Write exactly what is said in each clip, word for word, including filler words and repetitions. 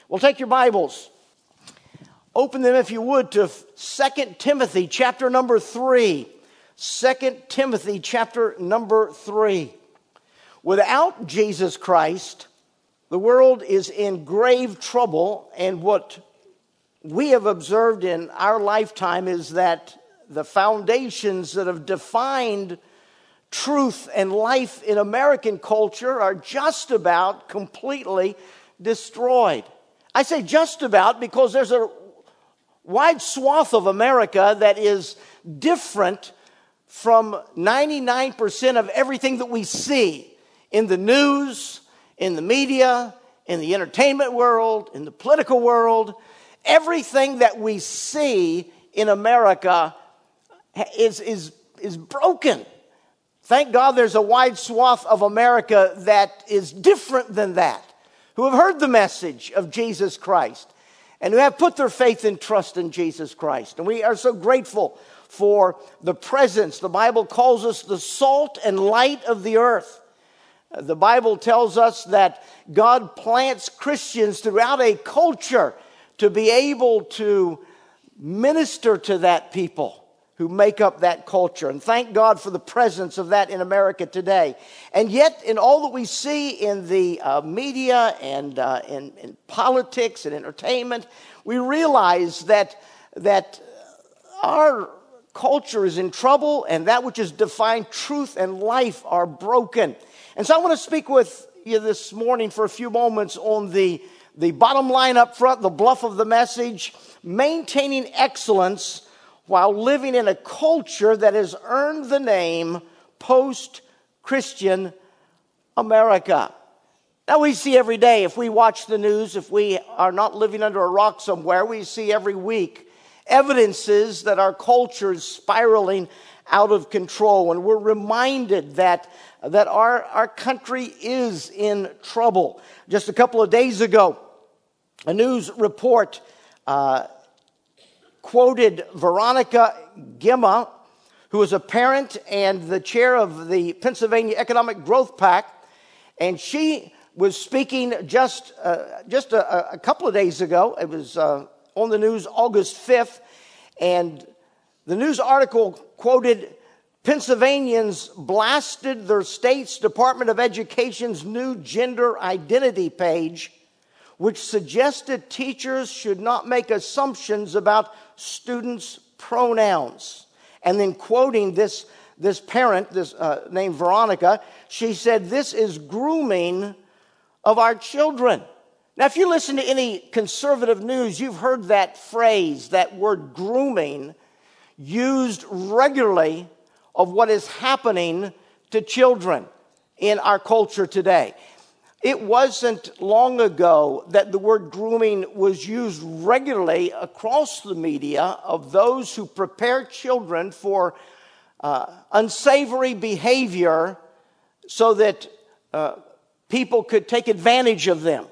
Well, take your Bibles. Open them, if you would, to Second Timothy chapter number three. Second Timothy chapter number three. Without Jesus Christ, the world is in grave trouble, and what we have observed in our lifetime is that the foundations that have defined truth and life in American culture are just about completely destroyed. I say just about because there's a wide swath of America that is different from ninety-nine percent of everything that we see in the news, in the media, in the entertainment world, in the political world. Everything that we see in America is, is, is broken. Thank God there's a wide swath of America that is different than that, who have heard the message of Jesus Christ and who have put their faith and trust in Jesus Christ. And we are so grateful for the presence. The Bible calls us the salt and light of the earth. The Bible tells us that God plants Christians throughout a culture to be able to minister to that people who make up that culture. And thank God for the presence of that in America today. And yet, in all that we see in the uh, media and uh, in, in politics and entertainment, we realize that, that our culture is in trouble, and that which is defined truth and life are broken. And so I want to speak with you this morning for a few moments on the, the bottom line up front, the bluff of the message, maintaining excellence while living in a culture that has earned the name post-Christian America. Now, we see every day, if we watch the news, if we are not living under a rock somewhere, we see every week evidences that our culture is spiraling out of control. And we're reminded that, that our, our country is in trouble. Just a couple of days ago, a news report uh, quoted Veronica Gemma, who is a parent and the chair of the Pennsylvania Economic Growth PAC, and she was speaking just uh, just a, a couple of days ago. It was uh, on the news August fifth, and the news article quoted Pennsylvanians blasted their state's Department of Education's new gender identity page, which suggested teachers should not make assumptions about students' pronouns. And then quoting this, this parent, this uh, named Veronica, she said, "This is grooming of our children." Now, if you listen to any conservative news, you've heard that phrase, that word grooming, used regularly of what is happening to children in our culture today. It wasn't long ago that the word grooming was used regularly across the media of those who prepare children for uh, unsavory behavior so that uh, people could take advantage of them.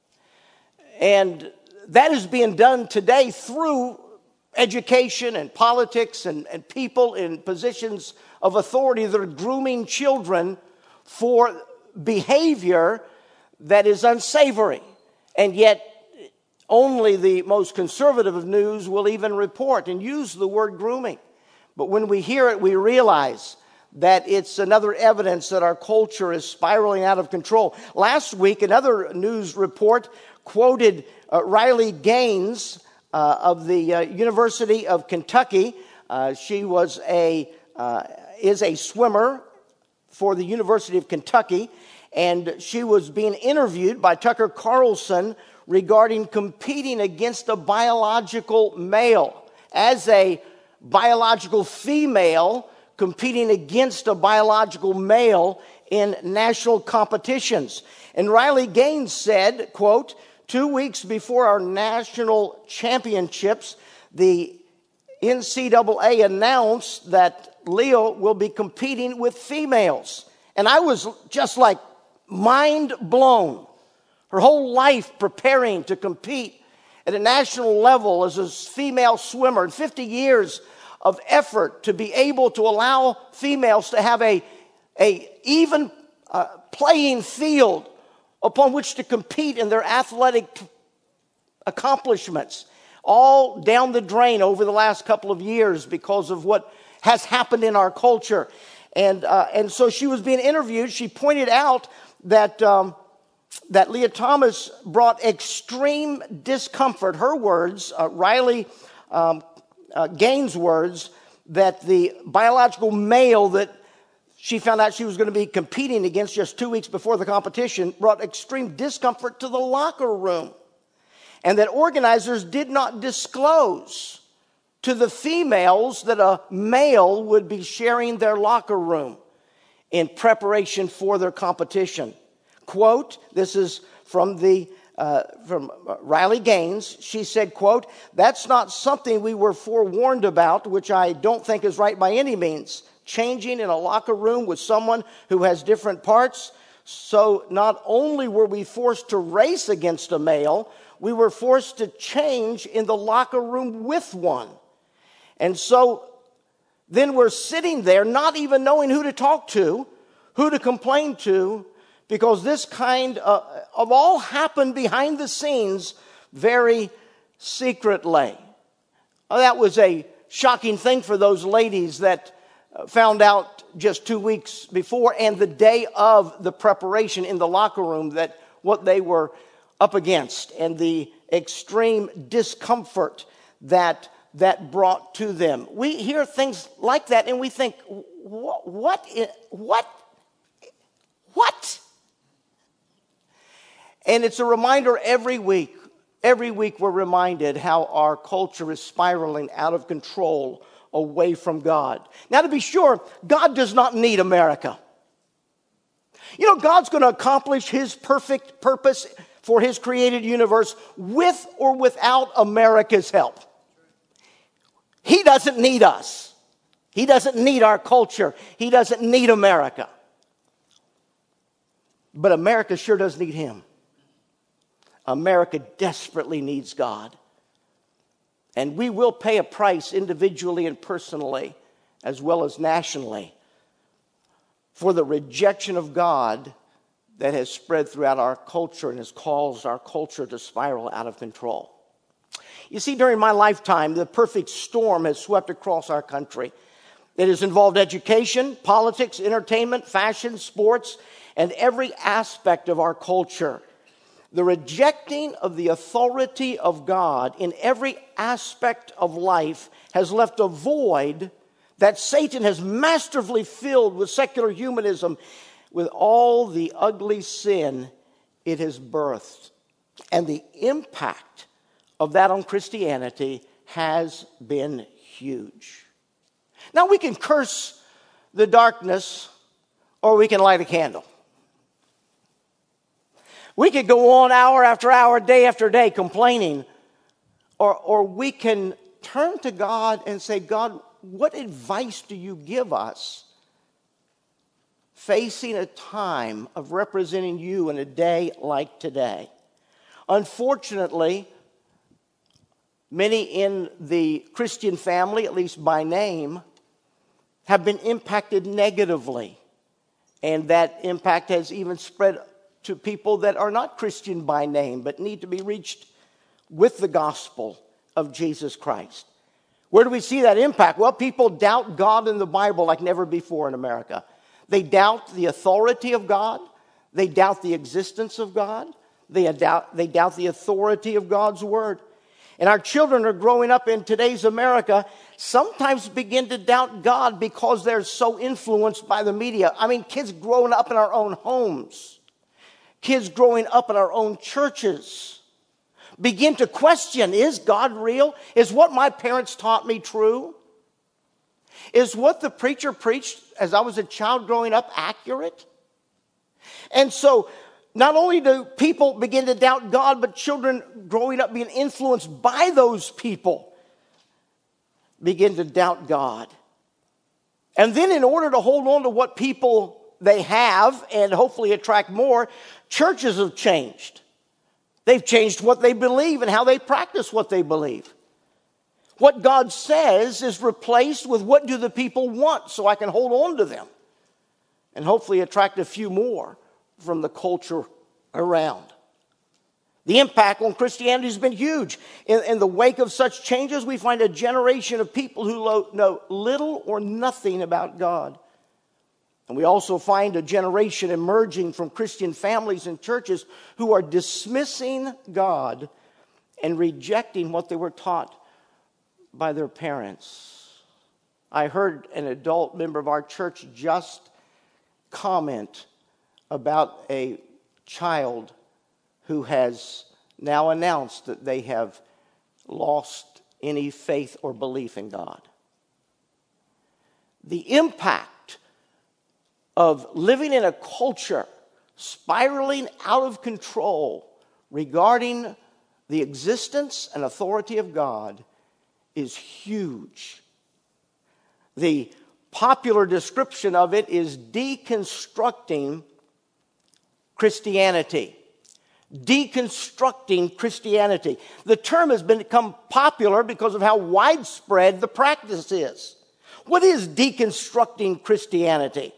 And that is being done today through education and politics and, and people in positions of authority that are grooming children for behavior that is unsavory. And yet only the most conservative of news will even report and use the word grooming. But when we hear it, we realize that it's another evidence that our culture is spiraling out of control. Last week, another news report quoted uh, Riley Gaines uh, of the uh, University of Kentucky. Uh, she was a uh, is a swimmer for the University of Kentucky, and she was being interviewed by Tucker Carlson regarding competing against a biological male. As a biological female competing against a biological male in national competitions. And Riley Gaines said, quote, "Two weeks before our national championships, the N C double A announced that Leo will be competing with females." And I was just like mind blown. Her whole life preparing to compete at a national level as a female swimmer, and fifty years of effort to be able to allow females to have a, a even uh, playing field upon which to compete in their athletic accomplishments, all down the drain over the last couple of years because of what has happened in our culture. And uh, and so she was being interviewed. She pointed out that um, that Leah Thomas brought extreme discomfort. Her words, uh, Riley um, uh, Gaines' words, that the biological male that she found out she was going to be competing against just two weeks before the competition brought extreme discomfort to the locker room. And that organizers did not disclose to the females that a male would be sharing their locker room in preparation for their competition. Quote, this is from the uh, from Riley Gaines. She said, quote, "That's not something we were forewarned about, which I don't think is right by any means. Changing in a locker room with someone who has different parts. So not only were we forced to race against a male, we were forced to change in the locker room with one. And so then we're sitting there not even knowing who to talk to, who to complain to, because this kind of, of all happened behind the scenes very secretly." Oh, that was a shocking thing for those ladies that found out just two weeks before and the day of the preparation in the locker room that what they were up against and the extreme discomfort that that brought to them. We hear things like that and we think, what, what, what, what? And it's a reminder every week. Every week we're reminded how our culture is spiraling out of control away from God. Now, to be sure, God does not need America. You know, God's going to accomplish His perfect purpose for His created universe with or without America's help. He doesn't need us. He doesn't need our culture. He doesn't need America. But America sure does need Him. America desperately needs God. And we will pay a price individually and personally, as well as nationally, for the rejection of God that has spread throughout our culture and has caused our culture to spiral out of control. You see, during my lifetime, the perfect storm has swept across our country. It has involved education, politics, entertainment, fashion, sports, and every aspect of our culture. The rejecting of the authority of God in every aspect of life has left a void that Satan has masterfully filled with secular humanism, with all the ugly sin it has birthed. And the impact of that on Christianity has been huge. Now, we can curse the darkness or we can light a candle. We could go on hour after hour, day after day complaining, or, or we can turn to God and say, God, what advice do you give us facing a time of representing you in a day like today? Unfortunately, many in the Christian family, at least by name, have been impacted negatively. And that impact has even spread to people that are not Christian by name, but need to be reached with the gospel of Jesus Christ. Where do we see that impact? Well, people doubt God and the Bible like never before in America. They doubt the authority of God. They doubt the existence of God. They doubt, they doubt the authority of God's word. And our children are growing up in today's America, sometimes begin to doubt God because they're so influenced by the media. I mean, kids growing up in our own homes, kids growing up in our own churches, begin to question, is God real? Is what my parents taught me true? Is what the preacher preached as I was a child growing up accurate? And so, not only do people begin to doubt God, but children growing up being influenced by those people begin to doubt God. And then in order to hold on to what people they have and hopefully attract more, churches have changed. They've changed what they believe and how they practice what they believe. What God says is replaced with what do the people want so I can hold on to them and hopefully attract a few more from the culture around. The impact on Christianity has been huge. In, in the wake of such changes, we find a generation of people who lo- know little or nothing about God. And we also find a generation emerging from Christian families and churches who are dismissing God and rejecting what they were taught by their parents. I heard an adult member of our church just comment about a child who has now announced that they have lost any faith or belief in God. The impact of living in a culture spiraling out of control regarding the existence and authority of God is huge. The popular description of it is deconstructing Christianity. Deconstructing Christianity. The term has become popular because of how widespread the practice is. What is deconstructing Christianity?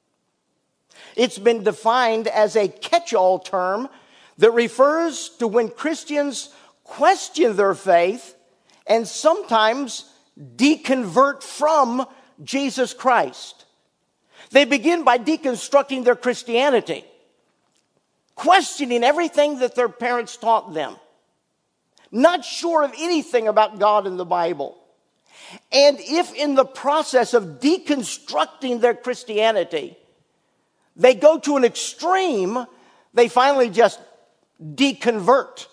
It's been defined as a catch-all term that refers to when Christians question their faith and sometimes deconvert from Jesus Christ. They begin by deconstructing their Christianity, questioning everything that their parents taught them, not sure of anything about God in the Bible. And if in the process of deconstructing their Christianity, they go to an extreme, they finally just deconvert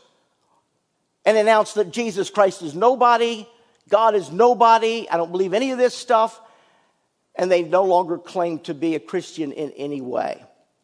and announce that Jesus Christ is nobody, God is nobody, I don't believe any of this stuff, and they no longer claim to be a Christian in any way.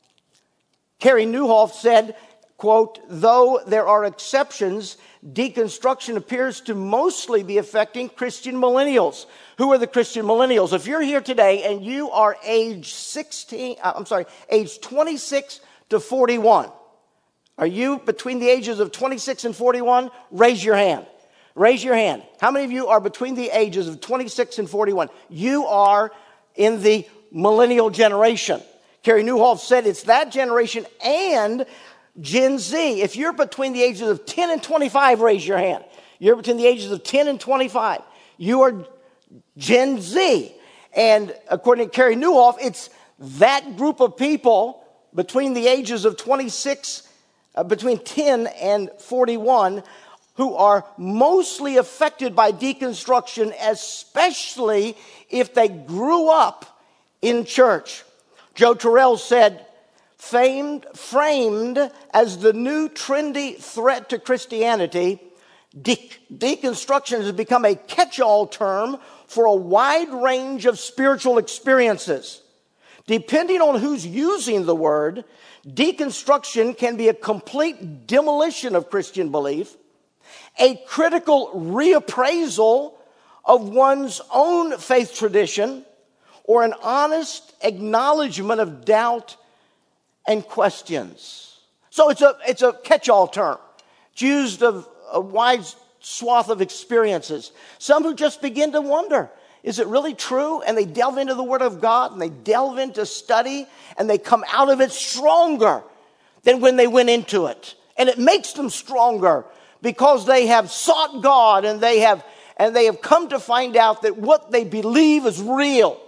Carey Nieuwhof said, quote, though there are exceptions, deconstruction appears to mostly be affecting Christian millennials. Who are the Christian millennials? If you're here today and you are age sixteen, I'm sorry, age twenty-six to forty-one, are you between the ages of twenty-six and forty-one? Raise your hand. Raise your hand. How many of you are between the ages of twenty-six and forty-one? You are in the millennial generation. Carey Nieuwhof said it's that generation and Gen Z. If you're between the ages of ten and twenty-five, raise your hand. You're between the ages of ten and twenty-five. You are Gen Z. And according to Carey Nieuwhof, it's that group of people between the ages of twenty-six, uh, between ten and forty-one, who are mostly affected by deconstruction, especially if they grew up in church. Joe Terrell said, famed, framed as the new trendy threat to Christianity, de- deconstruction has become a catch-all term for a wide range of spiritual experiences. Depending on who's using the word, deconstruction can be a complete demolition of Christian belief, a critical reappraisal of one's own faith tradition, or an honest acknowledgement of doubt and questions. So it's a, it's a catch-all term. It's used of a wide swath of experiences. Some who just begin to wonder, is it really true? And they delve into the Word of God, and they delve into study, and they come out of it stronger than when they went into it. And it makes them stronger because they have sought God, and they have, and they have come to find out that what they believe is real.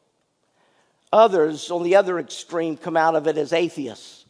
Others, on the other extreme, come out of it as atheists,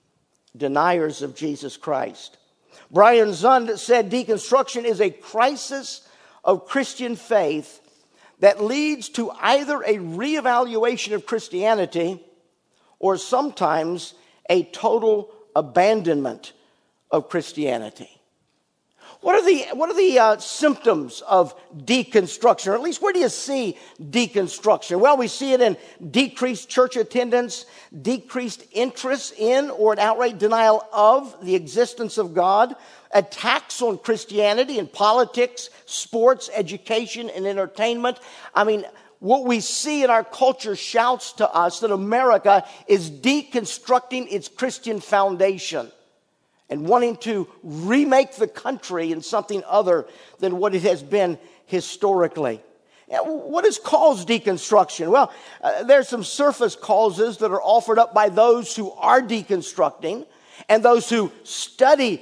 deniers of Jesus Christ. Brian Zund said deconstruction is a crisis of Christian faith that leads to either a reevaluation of Christianity or sometimes a total abandonment of Christianity. What are the, what are the uh, symptoms of deconstruction? Or at least where do you see deconstruction? Well, we see it in decreased church attendance, decreased interest in or an outright denial of the existence of God, attacks on Christianity in politics, sports, education, and entertainment. I mean, what we see in our culture shouts to us that America is deconstructing its Christian foundation and wanting to remake the country in something other than what it has been historically. What has caused deconstruction? Well, uh, there's some surface causes that are offered up by those who are deconstructing and those who study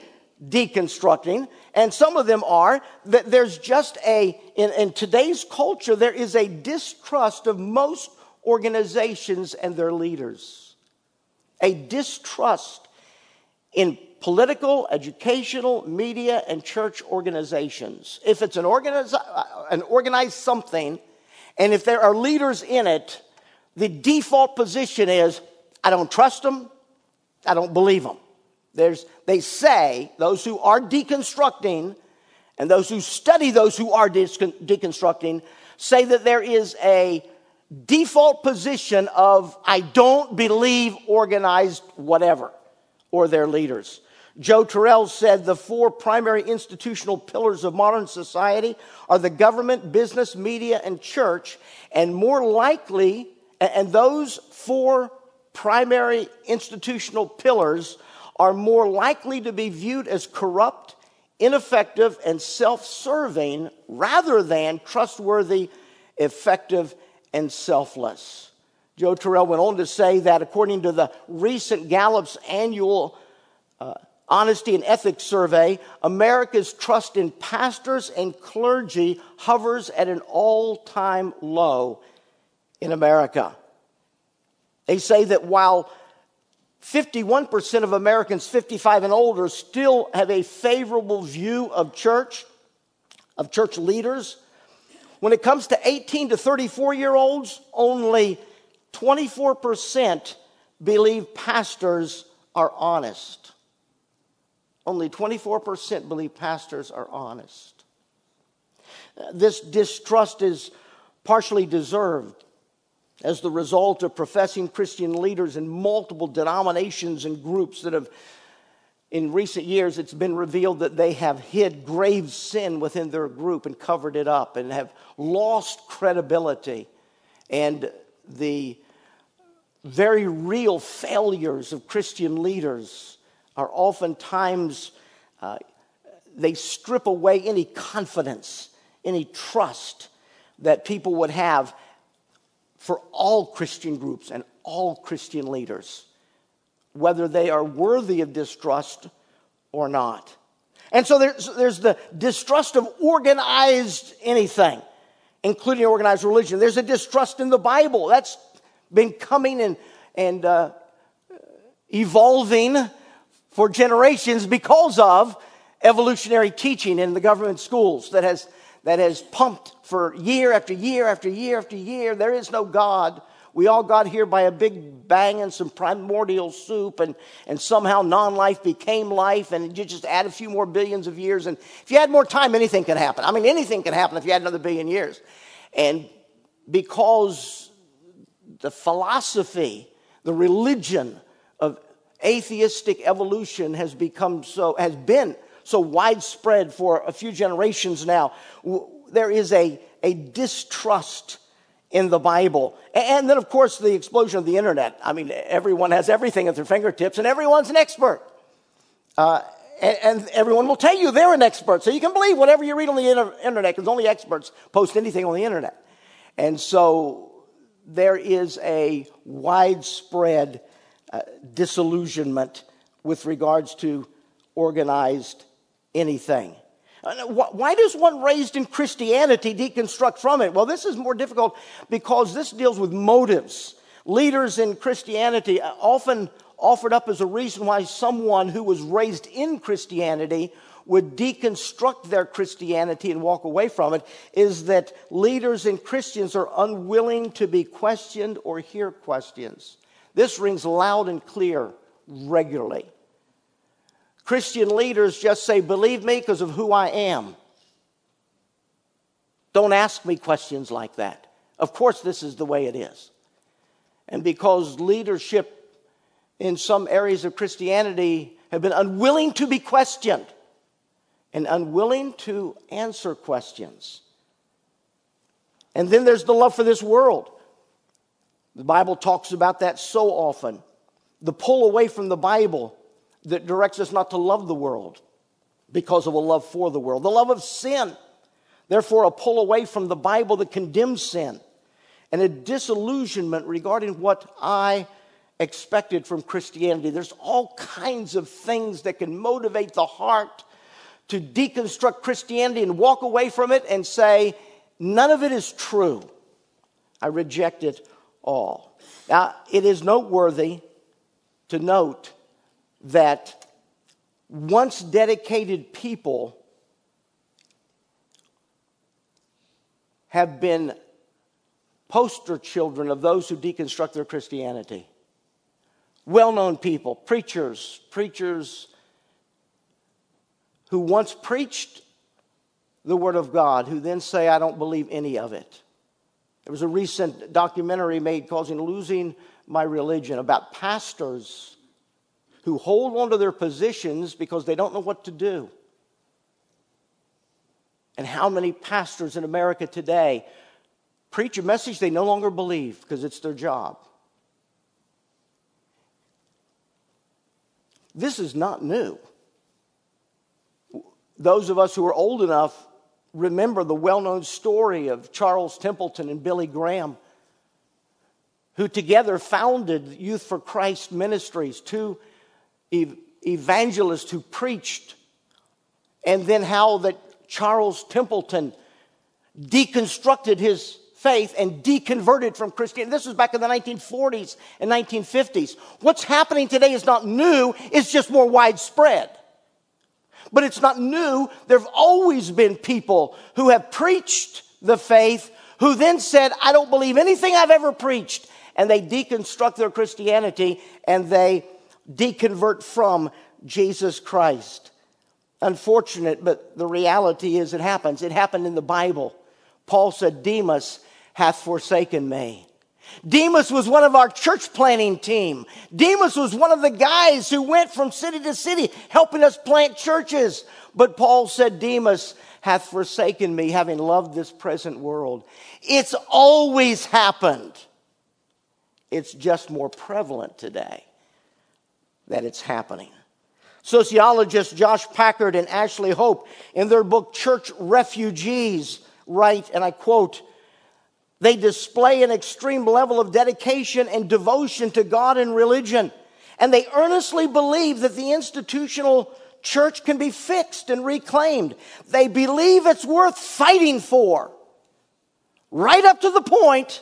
deconstructing, and some of them are that there's just a, in, in today's culture, there is a distrust of most organizations and their leaders. A distrust in political, educational, media, and church organizations. If it's an, organiz- an organized something, and if there are leaders in it, the default position is, I don't trust them, I don't believe them. There's, they say, those who are deconstructing, and those who study those who are de- deconstructing, say that there is a default position of, I don't believe organized whatever, or their leaders. Joe Terrell said the four primary institutional pillars of modern society are the government, business, media, and church, and more likely, and those four primary institutional pillars are more likely to be viewed as corrupt, ineffective, and self-serving rather than trustworthy, effective, and selfless. Joe Terrell went on to say that according to the recent Gallup's annual uh, Honesty and Ethics Survey, America's trust in pastors and clergy hovers at an all-time low in America. They say that while fifty-one percent of Americans fifty-five and older still have a favorable view of church, of church leaders, when it comes to eighteen to thirty-four-year-olds, only twenty-four percent believe pastors are honest. Only twenty-four percent believe pastors are honest. This distrust is partially deserved as the result of professing Christian leaders in multiple denominations and groups that have, in recent years, it's been revealed that they have hid grave sin within their group and covered it up and have lost credibility. And the very real failures of Christian leaders are oftentimes, uh, they strip away any confidence, any trust that people would have for all Christian groups and all Christian leaders, whether they are worthy of distrust or not. And so there's, there's the distrust of organized anything, including organized religion. There's a distrust in the Bible. That's been coming and, and uh, evolving for generations because of evolutionary teaching in the government schools that has that has pumped for year after year after year after year. There is no God. We all got here by a big bang and some primordial soup, and, and somehow non-life became life, and you just add a few more billions of years. And if you had more time, anything can happen. I mean, anything can happen if you had another billion years. And because the philosophy, the religion of atheistic evolution has become so, has been so widespread for a few generations now, there is a, a distrust in the Bible. And then, of course, the explosion of the internet. I mean, everyone has everything at their fingertips, and everyone's an expert. Uh, and, and everyone will tell you they're an expert. So you can believe whatever you read on the inter- internet, because only experts post anything on the internet. And so there is a widespread uh, disillusionment with regards to organized anything. Why does one raised in Christianity deconstruct from it? Well, this is more difficult because this deals with motives. Leaders in Christianity often offered up as a reason why someone who was raised in Christianity would deconstruct their Christianity and walk away from it is that leaders and Christians are unwilling to be questioned or hear questions. This rings loud and clear regularly. Christian leaders just say, believe me because of who I am. Don't ask me questions like that. Of course, this is the way it is. And because leadership in some areas of Christianity have been unwilling to be questioned and unwilling to answer questions. And then there's the love for this world. The Bible talks about that so often. The pull away from the Bible that directs us not to love the world because of a love for the world. The love of sin. Therefore, a pull away from the Bible that condemns sin. And a disillusionment regarding what I expected from Christianity. There's all kinds of things that can motivate the heart to deconstruct Christianity and walk away from it and say, none of it is true. I reject it all. Now, it is noteworthy to note that once dedicated people have been poster children of those who deconstruct their Christianity. Well-known people, preachers, preachers who once preached the Word of God, who then say, I don't believe any of it. There was a recent documentary made called Losing My Religion about pastors who hold on to their positions because they don't know what to do. And how many pastors in America today preach a message they no longer believe because it's their job. This is not new. Those of us who are old enough remember the well-known story of Charles Templeton and Billy Graham, who together founded Youth for Christ Ministries, two ev- evangelists who preached, and then how that Charles Templeton deconstructed his faith and deconverted from Christianity. This was back in the nineteen forties and nineteen fifties. What's happening today is not new, it's just more widespread. But it's not new. There have always been people who have preached the faith who then said, I don't believe anything I've ever preached. And they deconstruct their Christianity and they deconvert from Jesus Christ. Unfortunate, but the reality is it happens. It happened in the Bible. Paul said, Demas hath forsaken me. Demas was one of our church planting team. Demas was one of the guys who went from city to city helping us plant churches. But Paul said, Demas hath forsaken me, having loved this present world. It's always happened. It's just more prevalent today that it's happening. Sociologists Josh Packard and Ashley Hope, in their book Church Refugees, write, and I quote, they display an extreme level of dedication and devotion to God and religion. And they earnestly believe that the institutional church can be fixed and reclaimed. They believe it's worth fighting for, right up to the point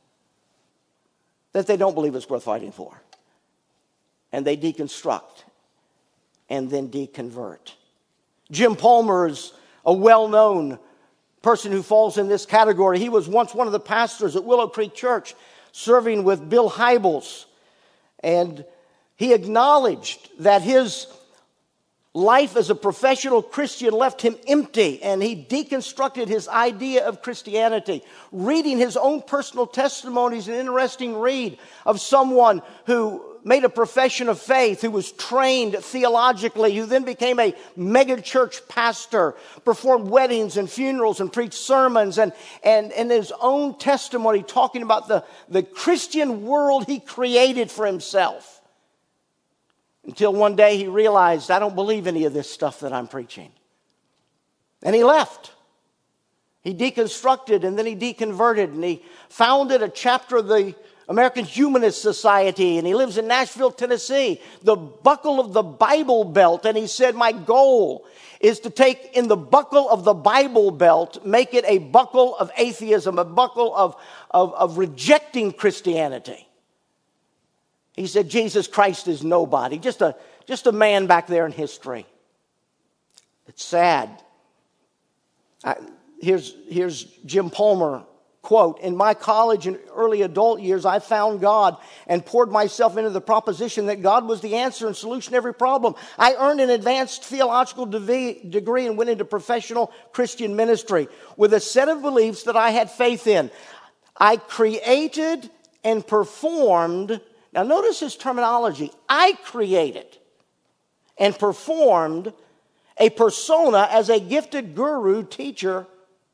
that they don't believe it's worth fighting for. And they deconstruct and then deconvert. Jim Palmer is a well-known person who falls in this category. He was once one of the pastors at Willow Creek Church, serving with Bill Hybels. And he acknowledged that his life as a professional Christian left him empty, and he deconstructed his idea of Christianity. Reading his own personal testimonies, an interesting read of someone who made a profession of faith, who was trained theologically, who then became a mega church pastor, performed weddings and funerals and preached sermons, and, and, and his own testimony talking about the, the Christian world he created for himself. Until one day he realized, I don't believe any of this stuff that I'm preaching. And he left. He deconstructed and then he deconverted, and he founded a chapter of the American Humanist Society, and he lives in Nashville, Tennessee, the buckle of the Bible Belt. And he said, my goal is to take in the buckle of the Bible Belt, make it a buckle of atheism, a buckle of, of, of rejecting Christianity. He said, Jesus Christ is nobody, just a, just a man back there in history. It's sad. I, here's, here's Jim Palmer. Quote, in my college and early adult years, I found God and poured myself into the proposition that God was the answer and solution to every problem. I earned an advanced theological degree and went into professional Christian ministry with a set of beliefs that I had faith in. I created and performed, now notice his terminology, I created and performed a persona as a gifted guru, teacher,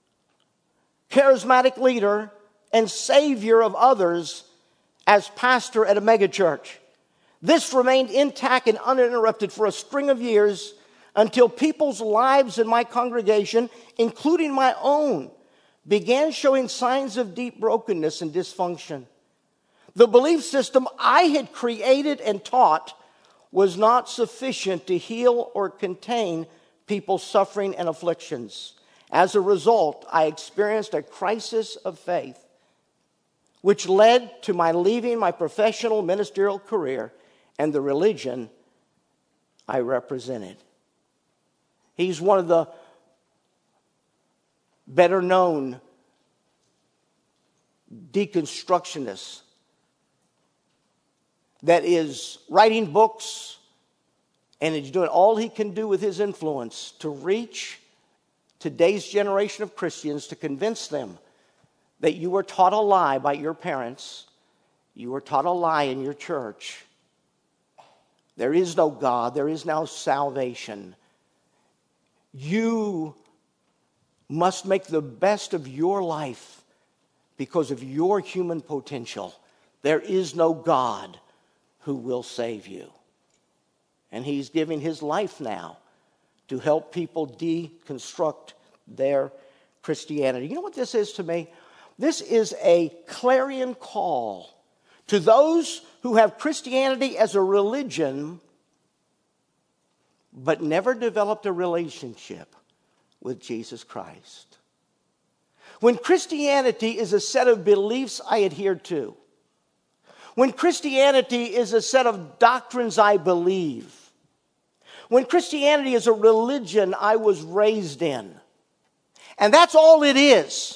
charismatic leader, and savior of others as pastor at a megachurch. This remained intact and uninterrupted for a string of years until people's lives in my congregation, including my own, began showing signs of deep brokenness and dysfunction. The belief system I had created and taught was not sufficient to heal or contain people's suffering and afflictions. As a result, I experienced a crisis of faith, which led to my leaving my professional ministerial career and the religion I represented. He's one of the better known deconstructionists that is writing books and is doing all he can do with his influence to reach today's generation of Christians, to convince them that you were taught a lie by your parents, you were taught a lie in your church. There is no God, there is no salvation. You must make the best of your life because of your human potential. There is no God who will save you. And he's giving his life now to help people deconstruct their Christianity. You know what this is to me? This is a clarion call to those who have Christianity as a religion but never developed a relationship with Jesus Christ. When Christianity is a set of beliefs I adhere to, when Christianity is a set of doctrines I believe, when Christianity is a religion I was raised in, and that's all it is.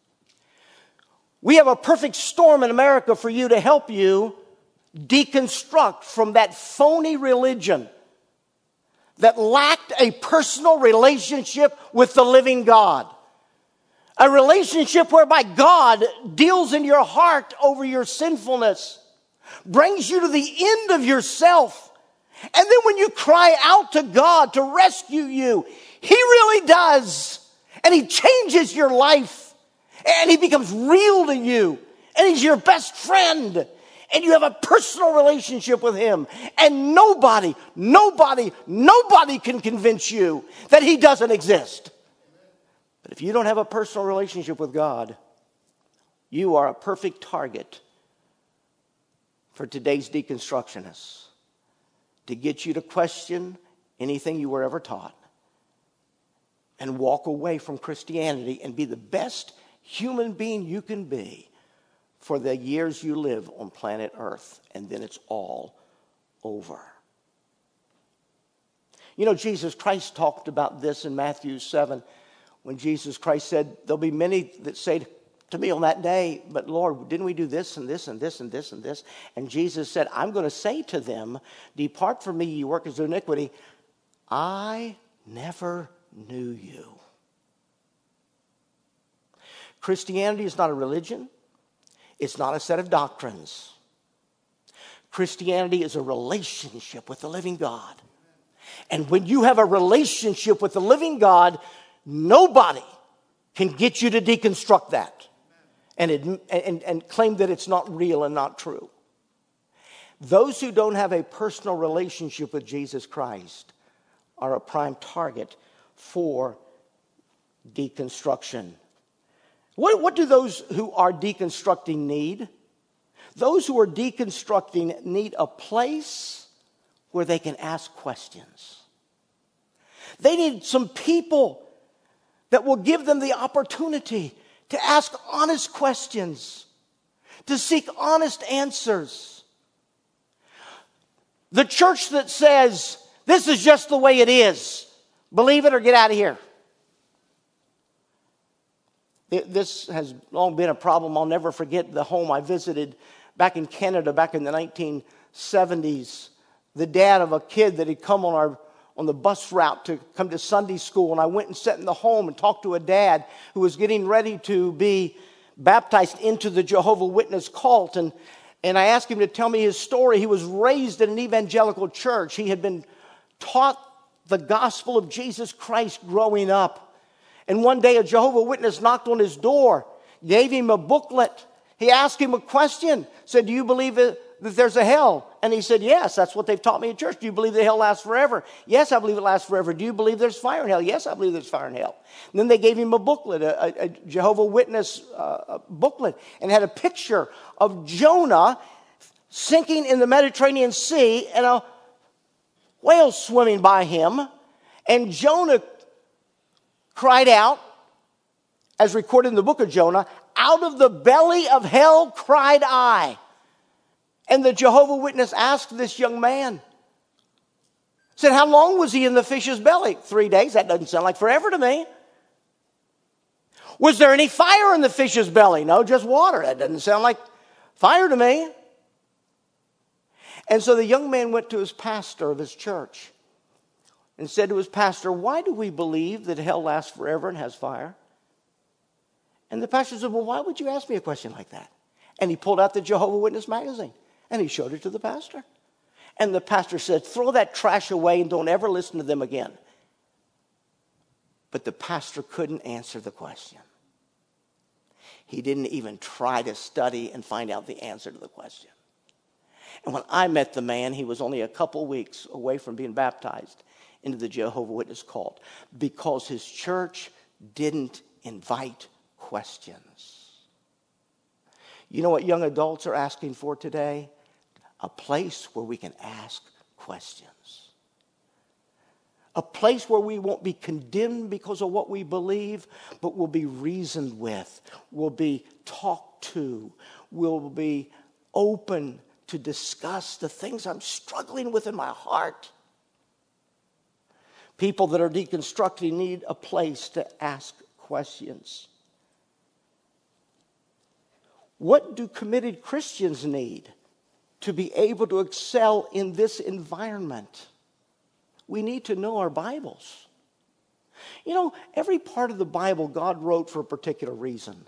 We have a perfect storm in America for you to help you deconstruct from that phony religion that lacked a personal relationship with the living God. A relationship whereby God deals in your heart over your sinfulness, brings you to the end of yourself. And then when you cry out to God to rescue you, He really does. And He changes your life. And He becomes real to you. And He's your best friend. And you have a personal relationship with Him. And nobody, nobody, nobody can convince you that He doesn't exist. But if you don't have a personal relationship with God, you are a perfect target for today's deconstructionists to get you to question anything you were ever taught and walk away from Christianity and be the best human being you can be for the years you live on planet Earth, and then it's all over. You know, Jesus Christ talked about this in Matthew seven when Jesus Christ said, there'll be many that say to me on that day, but Lord, didn't we do this and this and this and this and this? And Jesus said, I'm going to say to them, depart from me, you workers of iniquity. I never knew you. Christianity is not a religion. It's not a set of doctrines. Christianity is a relationship with the living God. And when you have a relationship with the living God, nobody can get you to deconstruct that and, and, and claim that it's not real and not true. Those who don't have a personal relationship with Jesus Christ are a prime target for deconstruction. What, what do those who are deconstructing need? Those who are deconstructing need a place where they can ask questions. They need some people that will give them the opportunity to ask honest questions, to seek honest answers. The church that says, this is just the way it is, believe it or get out of here. This has long been a problem. I'll never forget the home I visited back in Canada back in the nineteen seventies. The dad of a kid that had come on our on the bus route to come to Sunday school. And I went and sat in the home and talked to a dad who was getting ready to be baptized into the Jehovah's Witness cult. And, and I asked him to tell me his story. He was raised in an evangelical church. He had been taught the gospel of Jesus Christ growing up. And one day a Jehovah's Witness knocked on his door, gave him a booklet. He asked him a question, said, do you believe that there's a hell. And he said, yes, that's what they've taught me in church. Do you believe the hell lasts forever? Yes, I believe it lasts forever. Do you believe there's fire in hell? Yes, I believe there's fire in hell. And then they gave him a booklet, a, a Jehovah's Witness uh, booklet, and had a picture of Jonah sinking in the Mediterranean Sea and a whale swimming by him. And Jonah cried out, as recorded in the book of Jonah, out of the belly of hell cried I. And the Jehovah's Witness asked this young man, said, how long was he in the fish's belly? Three days. That doesn't sound like forever to me. Was there any fire in the fish's belly? No, just water. That doesn't sound like fire to me. And so the young man went to his pastor of his church and said to his pastor, why do we believe that hell lasts forever and has fire? And the pastor said, well, why would you ask me a question like that? And he pulled out the Jehovah's Witness magazine and he showed it to the pastor. And the pastor said, throw that trash away and don't ever listen to them again. But the pastor couldn't answer the question. He didn't even try to study and find out the answer to the question. And when I met the man, he was only a couple weeks away from being baptized into the Jehovah's Witness cult because his church didn't invite questions. You know what young adults are asking for today? A place where we can ask questions. A place where we won't be condemned because of what we believe, but will be reasoned with, will be talked to, will be open to discuss the things I'm struggling with in my heart. People that are deconstructing need a place to ask questions. What do committed Christians need to be able to excel in this environment? We need to know our Bibles. You know, every part of the Bible God wrote for a particular reason.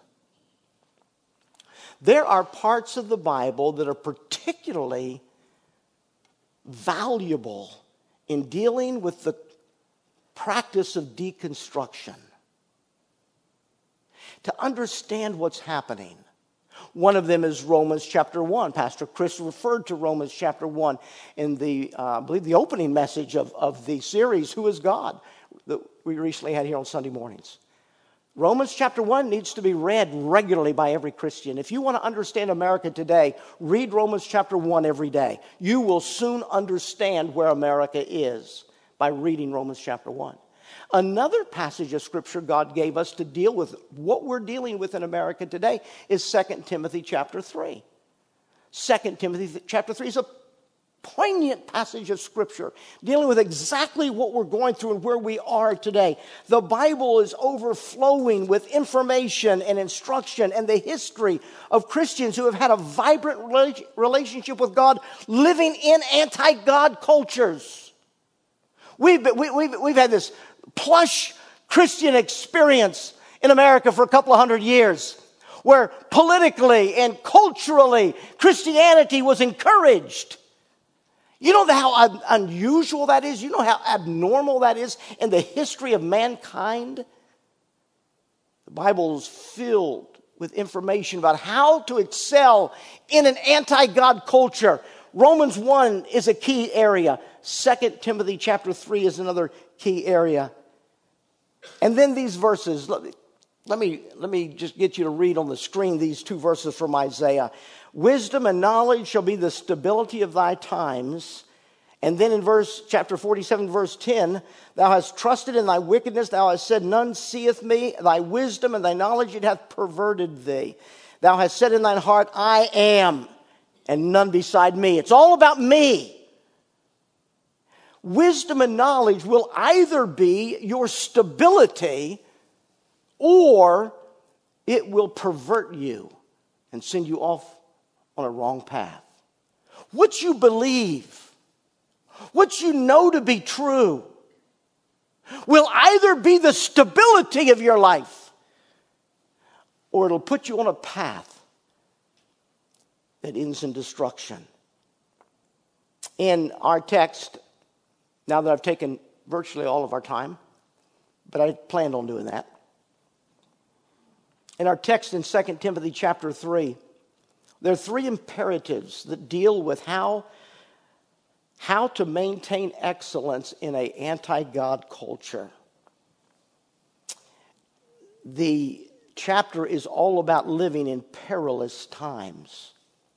There are parts of the Bible that are particularly valuable in dealing with the practice of deconstruction. To understand what's happening. One of them is Romans chapter one. Pastor Chris referred to Romans chapter one in the, uh, I believe, the opening message of, of the series, Who is God? That we recently had here on Sunday mornings. Romans chapter one needs to be read regularly by every Christian. If you want to understand America today, read Romans chapter one every day. You will soon understand where America is by reading Romans chapter one. Another passage of Scripture God gave us to deal with what we're dealing with in America today is Second Timothy chapter three. Second Timothy chapter three is a poignant passage of Scripture dealing with exactly what we're going through and where we are today. The Bible is overflowing with information and instruction and the history of Christians who have had a vibrant relationship with God living in anti-God cultures. We've, been, we, we've, we've had this plush Christian experience in America for a couple of hundred years where politically and culturally Christianity was encouraged. You know how un- unusual that is? You know how abnormal that is in the history of mankind? The Bible is filled with information about how to excel in an anti-God culture. Romans one is a key area. Second Timothy chapter three is another key area. And then these verses, let me, let me, let me just get you to read on the screen these two verses from Isaiah. Wisdom and knowledge shall be the stability of thy times. And then in verse chapter forty-seven, verse ten, thou hast trusted in thy wickedness, thou hast said, none seeth me, thy wisdom and thy knowledge it hath perverted thee. Thou hast said in thine heart, I am, and none beside me. It's all about me. Wisdom and knowledge will either be your stability or it will pervert you and send you off on a wrong path. What you believe, what you know to be true, will either be the stability of your life or it'll put you on a path that ends in destruction. In our text, now that I've taken virtually all of our time, but I planned on doing that. In our text in Second Timothy chapter three, There are three imperatives that deal with how, how to maintain excellence in an anti-God culture. The chapter is all about living in perilous times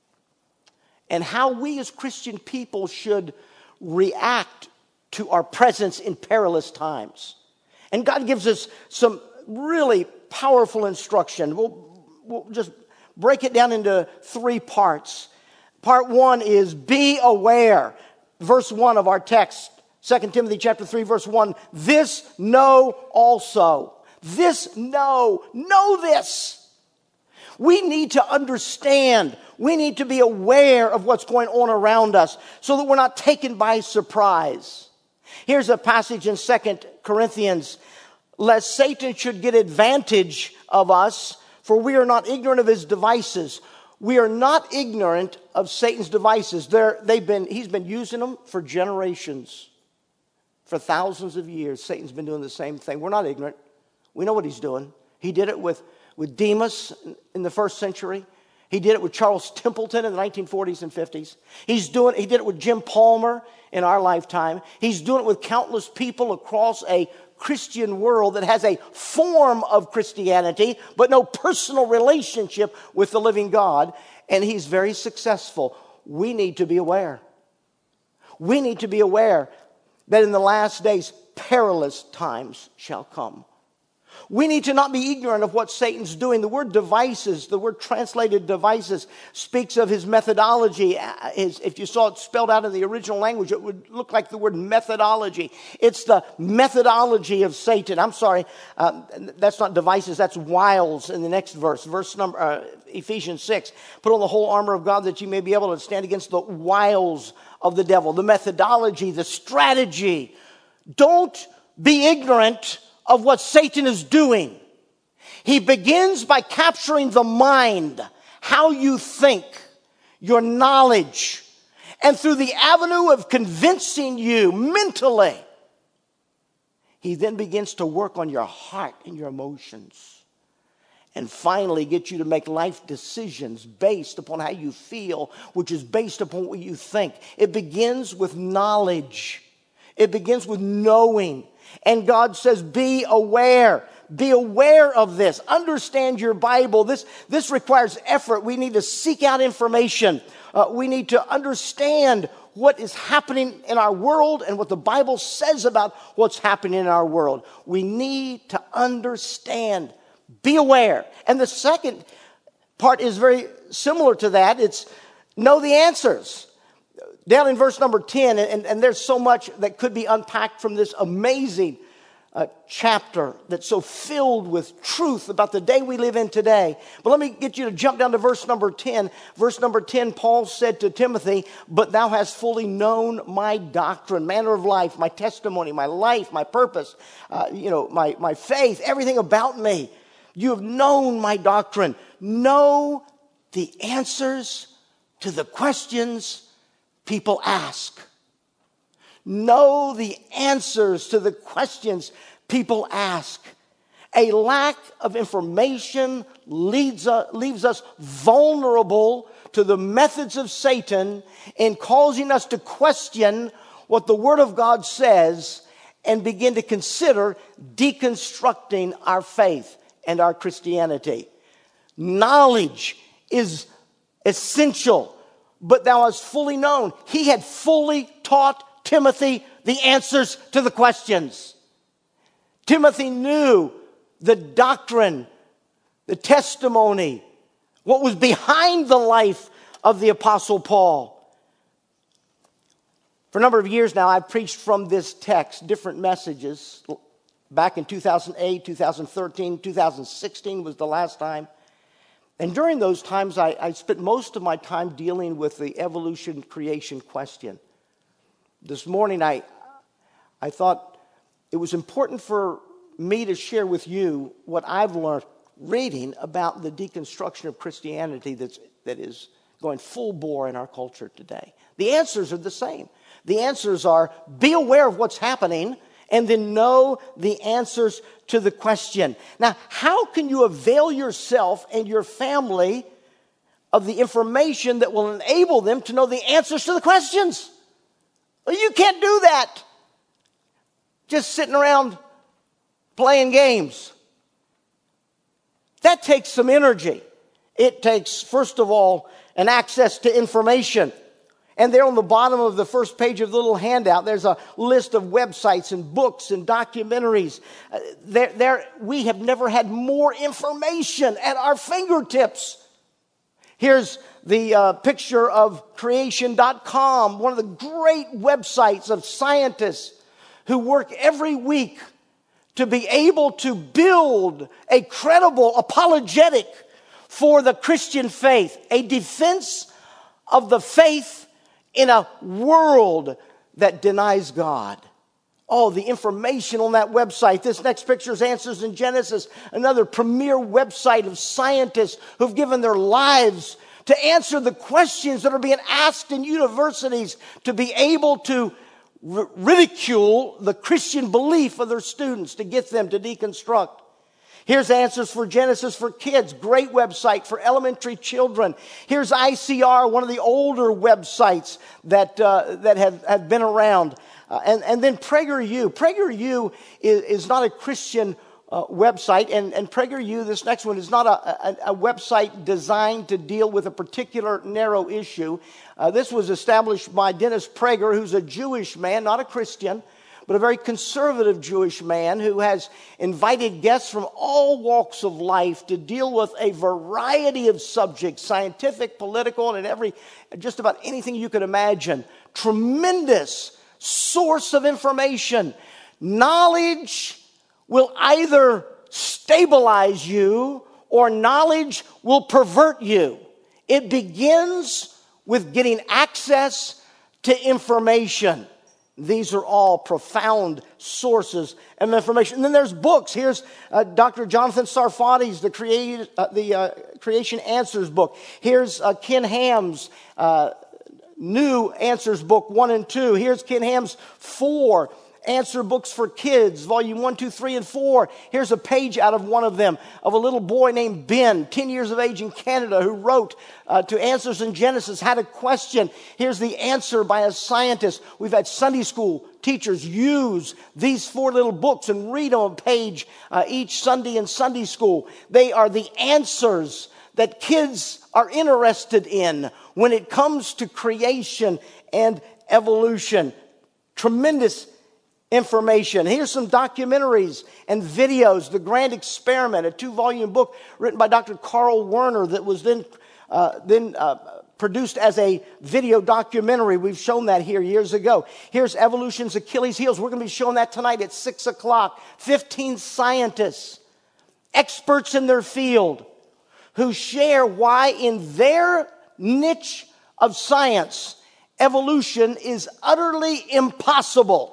and how we as Christian people should react to our presence in perilous times. And God gives us some really powerful instruction. We'll, we'll just break it down into three parts. Part one is be aware. Verse one of our text, Second Timothy chapter three, verse one. This know also. This know. Know this. We need to understand. We need to be aware of what's going on around us so that we're not taken by surprise. Here's a passage in Second Corinthians. Lest Satan should get advantage of us, for we are not ignorant of his devices. We are not ignorant of Satan's devices. They're, they've been, he's been using them for generations. For thousands of years, Satan's been doing the same thing. We're not ignorant. We know what he's doing. He did it with, with Demas in the first century. He did it with Charles Templeton in the nineteen forties and fifties. He's doing, he did it with Jim Palmer in our lifetime. He's doing it with countless people across a Christian world that has a form of Christianity, but no personal relationship with the living God. And he's very successful. We need to be aware. We need to be aware that in the last days, perilous times shall come. We need to not be ignorant of what Satan's doing. The word devices, the word translated devices, speaks of his methodology. His, if you saw it spelled out in the original language, it would look like the word methodology. It's the methodology of Satan. I'm sorry, uh, that's not devices, that's wiles in the next verse. Verse number, uh, Ephesians six. Put on the whole armor of God that you may be able to stand against the wiles of the devil. The methodology, the strategy. Don't be ignorant of what Satan is doing. He begins by capturing the mind, how you think, your knowledge, and through the avenue of convincing you mentally, he then begins to work on your heart and your emotions, and finally get you to make life decisions based upon how you feel, which is based upon what you think. It begins with knowledge. It begins with knowing. And God says, be aware. Be aware of this. Understand your Bible. This, this requires effort. We need to seek out information. Uh, we need to understand what is happening in our world and what the Bible says about what's happening in our world. We need to understand. Be aware. And the second part is very similar to that. It's know the answers. Down in verse number ten, and, and there's so much that could be unpacked from this amazing uh, chapter that's so filled with truth about the day we live in today. But let me get you to jump down to verse number ten. Verse number ten, Paul said to Timothy, but thou hast fully known my doctrine, manner of life, my testimony, my life, my purpose, uh, you know, my, my faith, everything about me. You have known my doctrine. Know the answers to the questions people ask. Know the answers to the questions people ask. A lack of information leads us, leaves us vulnerable to the methods of Satan in causing us to question what the Word of God says and begin to consider deconstructing our faith and our Christianity. Knowledge is essential. But thou hast fully known. He had fully taught Timothy the answers to the questions. Timothy knew the doctrine, the testimony, what was behind the life of the Apostle Paul. For a number of years now, I've preached from this text different messages. Back in two thousand eight, two thousand thirteen, two thousand sixteen was the last time. And during those times, I, I spent most of my time dealing with the evolution creation question. This morning, I, I thought it was important for me to share with you what I've learned reading about the deconstruction of Christianity that's, that is going full bore in our culture today. The answers are the same. The answers are be aware of what's happening and then know the answers to the question. Now, how can you avail yourself and your family of the information that will enable them to know the answers to the questions. Well, you can't do that just sitting around playing games. That takes some energy. It takes, first of all, an access to information. And there on the bottom of the first page of the little handout, there's a list of websites and books and documentaries. Uh, there, there, we have never had more information at our fingertips. Here's the uh, picture of creation dot com, one of the great websites of scientists who work every week to be able to build a credible apologetic for the Christian faith, a defense of the faith in a world that denies God. Oh, the information on that website. This next picture is Answers in Genesis, another premier website of scientists who've given their lives to answer the questions that are being asked in universities, to be able to r- ridicule the Christian belief of their students, to get them to deconstruct. Here's Answers for Genesis for Kids, great website for elementary children. Here's I C R, one of the older websites that uh, that have, have been around. Uh, and, and then PragerU. PragerU is, is not a Christian uh, website, and, and PragerU, this next one, is not a, a, a website designed to deal with a particular narrow issue. Uh, this was established by Dennis Prager, who's a Jewish man, not a Christian, but a very conservative Jewish man who has invited guests from all walks of life to deal with a variety of subjects, scientific, political, and every, just about anything you could imagine. Tremendous source of information. Knowledge will either stabilize you or knowledge will pervert you. It begins with getting access to information. These are all profound sources of information. And then there's books. Here's uh, Doctor Jonathan Sarfati's The, Create, uh, the uh, Creation Answers book. Here's uh, Ken Ham's uh, New Answers book one and two. Here's Ken Ham's four Answer Books for Kids, volume one, two, three, and four. Here's a page out of one of them of a little boy named Ben, ten years of age in Canada, who wrote uh, to Answers in Genesis, had a question. Here's the answer by a scientist. We've had Sunday school teachers use these four little books and read them a page uh, each Sunday in Sunday school. They are the answers that kids are interested in when it comes to creation and evolution. Tremendous information. Here's some documentaries and videos. The Grand Experiment, a two-volume book written by Doctor Carl Werner that was then uh, then uh, produced as a video documentary. We've shown that here years ago. Here's Evolution's Achilles Heels. We're going to be showing that tonight at six o'clock. fifteen scientists, experts in their field, who share why in their niche of science, evolution is utterly impossible.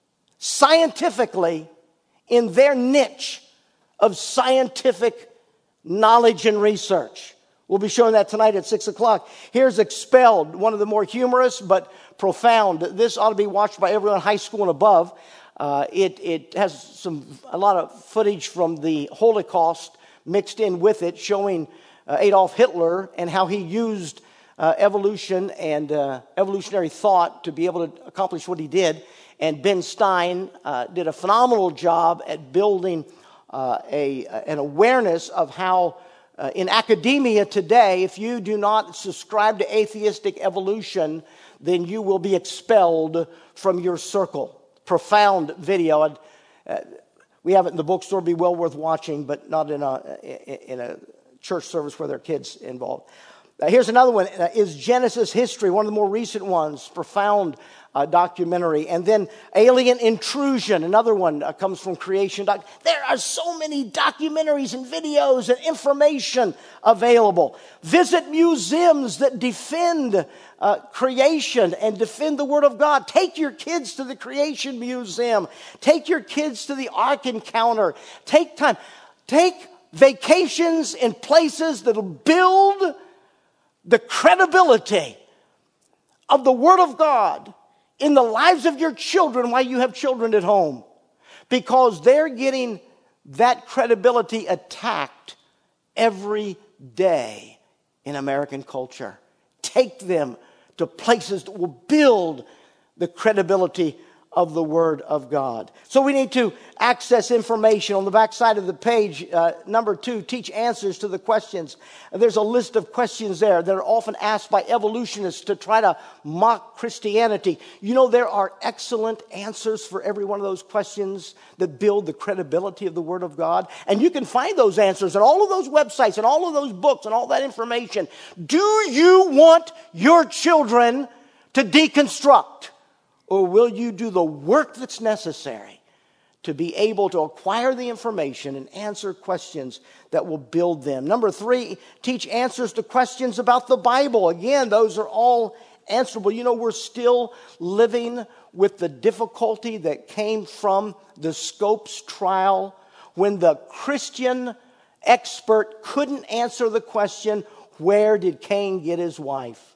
Scientifically, in their niche of scientific knowledge and research. We'll be showing that tonight at six o'clock. Here's Expelled, one of the more humorous but profound. This ought to be watched by everyone high school and above. Uh, it, it has some a lot of footage from the Holocaust mixed in with it, showing uh, Adolf Hitler and how he used uh, evolution and uh, evolutionary thought to be able to accomplish what he did. And Ben Stein uh, did a phenomenal job at building uh, a, an awareness of how uh, in academia today, if you do not subscribe to atheistic evolution, then you will be expelled from your circle. Profound video. And, uh, we have it in the bookstore. It'd be well worth watching, but not in a, in a church service where there are kids involved. Uh, here's another one. Uh, is Genesis History, one of the more recent ones. Profound Uh, documentary. And then Alien Intrusion, another one uh, comes from Creation. Doc- there are so many documentaries and videos and information available. Visit museums that defend uh, creation and defend the Word of God. Take your kids to the Creation Museum. Take your kids to the Ark Encounter. Take time. Take vacations in places that will build the credibility of the Word of God in the lives of your children while you have children at home, because they're getting that credibility attacked every day in American culture. Take them to places that will build the credibility of the Word of God. So we need to access information. On the back side of the page, uh, number two, teach answers to the questions. There's a list of questions there that are often asked by evolutionists to try to mock Christianity. You know, there are excellent answers for every one of those questions that build the credibility of the Word of God. And you can find those answers in all of those websites and all of those books and all that information. Do you want your children to deconstruct? Or will you do the work that's necessary to be able to acquire the information and answer questions that will build them? Number three, teach answers to questions about the Bible. Again, those are all answerable. You know, we're still living with the difficulty that came from the Scopes trial when the Christian expert couldn't answer the question, where did Cain get his wife?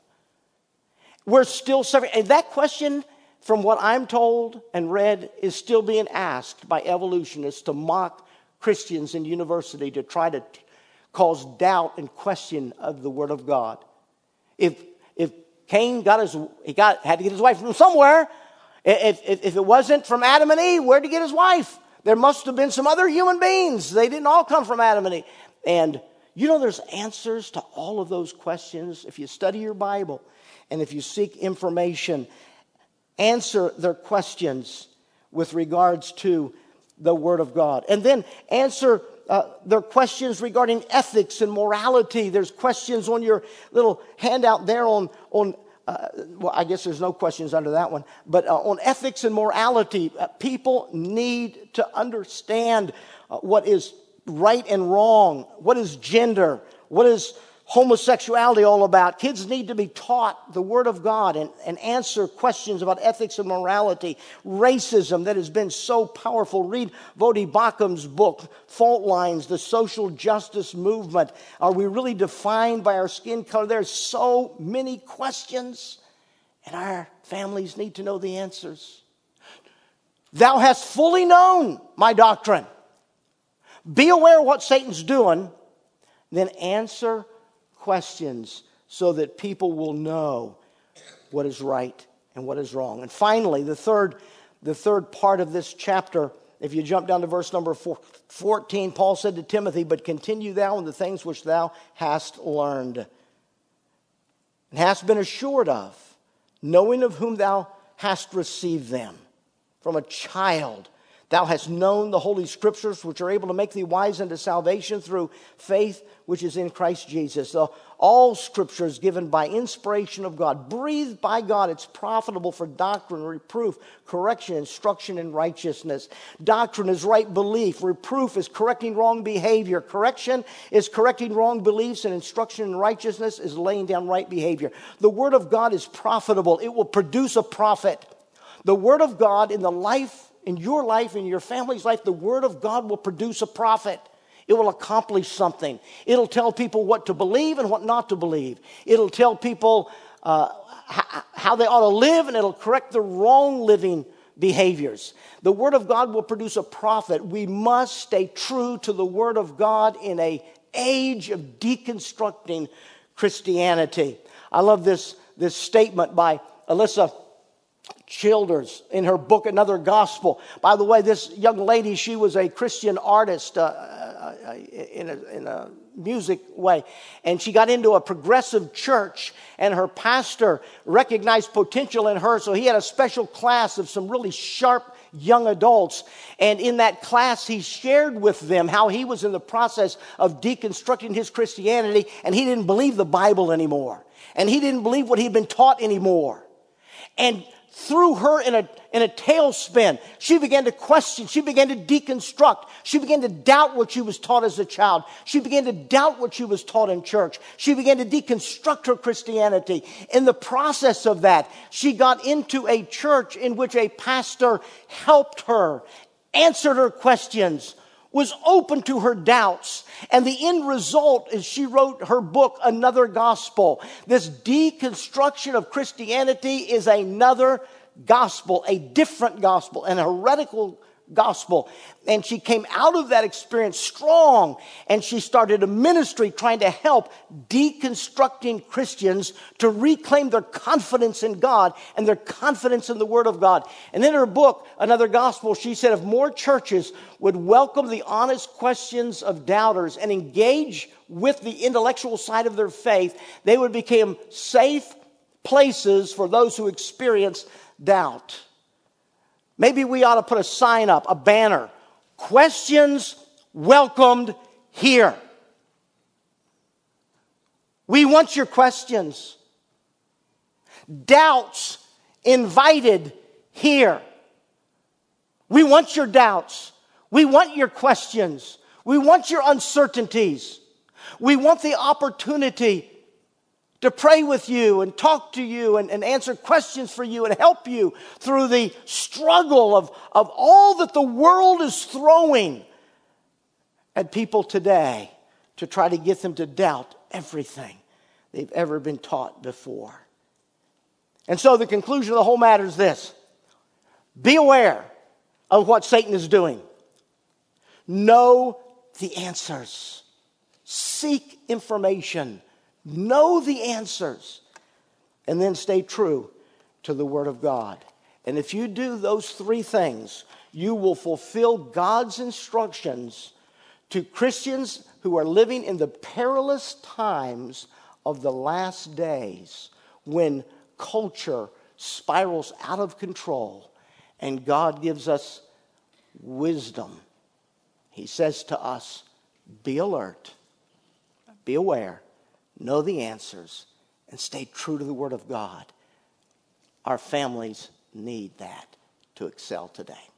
We're still suffering. And that question, from what I'm told and read, is still being asked by evolutionists to mock Christians in university to try to t- cause doubt and question of the Word of God. If if Cain got his he got had to get his wife from somewhere, if, if if it wasn't from Adam and Eve, where'd he get his wife? There must have been some other human beings. They didn't all come from Adam and Eve. And you know, there's answers to all of those questions if you study your Bible and if you seek information. Answer their questions with regards to the Word of God. And then answer uh, their questions regarding ethics and morality. There's questions on your little handout there on, on uh, well, I guess there's no questions under that one. But uh, on ethics and morality, uh, people need to understand uh, what is right and wrong. What is gender? What is homosexuality all about? Kids need to be taught the Word of God and, and answer questions about ethics and morality. Racism that has been so powerful. Read Voddie Baucham's book, Fault Lines, the Social Justice Movement. Are we really defined by our skin color? There's so many questions, and our families need to know the answers. Thou hast fully known my doctrine. Be aware of what Satan's doing, then answer questions so that people will know what is right and what is wrong. And finally, the third, the third part of this chapter, if you jump down to verse number fourteen, Paul said to Timothy, but continue thou in the things which thou hast learned and hast been assured of, knowing of whom thou hast received them. From a child thou hast known the Holy Scriptures, which are able to make thee wise unto salvation through faith which is in Christ Jesus. So all Scripture is given by inspiration of God, breathed by God. It's profitable for doctrine, reproof, correction, instruction in righteousness. Doctrine is right belief. Reproof is correcting wrong behavior. Correction is correcting wrong beliefs, and instruction in righteousness is laying down right behavior. The Word of God is profitable. It will produce a prophet. The Word of God in the life In your life, in your family's life, the Word of God will produce a prophet. It will accomplish something. It'll tell people what to believe and what not to believe. It'll tell people uh, how they ought to live, and it'll correct the wrong living behaviors. The Word of God will produce a prophet. We must stay true to the Word of God in an age of deconstructing Christianity. I love this, this statement by Alyssa Childers in her book, Another Gospel. By the way, this young lady, she was a Christian artist uh, uh, in, a, in a music way. And she got into a progressive church, and her pastor recognized potential in her. So he had a special class of some really sharp young adults. And in that class, he shared with them how he was in the process of deconstructing his Christianity, and he didn't believe the Bible anymore. And he didn't believe what he'd been taught anymore. And threw her in a, in a tailspin. She began to question. She began to deconstruct. She began to doubt what she was taught as a child. She began to doubt what she was taught in church. She began to deconstruct her Christianity. In the process of that, she got into a church in which a pastor helped her, answered her questions, was open to her doubts. And the end result is she wrote her book, Another Gospel. This deconstruction of Christianity is another gospel, a different gospel, an heretical gospel. And she came out of that experience strong, and she started a ministry trying to help deconstructing Christians to reclaim their confidence in God and their confidence in the Word of God. And in her book, Another Gospel, she said if more churches would welcome the honest questions of doubters and engage with the intellectual side of their faith, they would become safe places for those who experience doubt. Maybe we ought to put a sign up, a banner. Questions welcomed here. We want your questions. Doubts invited here. We want your doubts. We want your questions. We want your uncertainties. We want the opportunity to pray with you and talk to you and, and answer questions for you and help you through the struggle of, of all that the world is throwing at people today to try to get them to doubt everything they've ever been taught before. And so the conclusion of the whole matter is this. Be aware of what Satan is doing. Know the answers. Seek information. Know the answers. And then stay true to the Word of God. And if you do those three things, you will fulfill God's instructions to Christians who are living in the perilous times of the last days when culture spirals out of control and God gives us wisdom. He says to us, be alert, be aware, know the answers, and stay true to the Word of God. Our families need that to excel today.